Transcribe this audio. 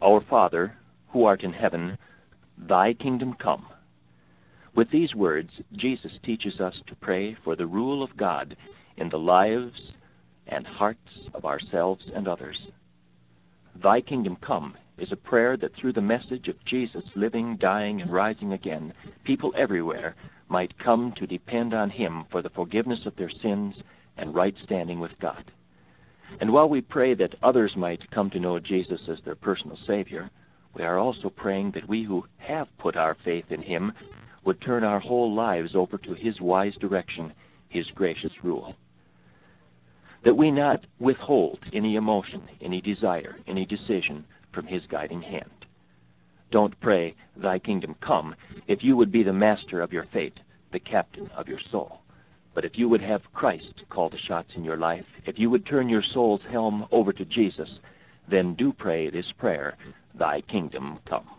Our Father, who art in heaven, thy kingdom come. With these words, Jesus teaches us to pray for the rule of God in the lives and hearts of ourselves and others. Thy kingdom come is a prayer that through the message of Jesus living, dying, and rising again, people everywhere might come to depend on him for the forgiveness of their sins and right standing with God. And while we pray that others might come to know Jesus as their personal Savior, we are also praying that we who have put our faith in him would turn our whole lives over to his wise direction, his gracious rule. That we not withhold any emotion, any desire, any decision from his guiding hand. Don't pray, thy kingdom come, if you would be the master of your fate, the captain of your soul. But if you would have Christ call the shots in your life, if you would turn your soul's helm over to Jesus, then do pray this prayer, thy kingdom come.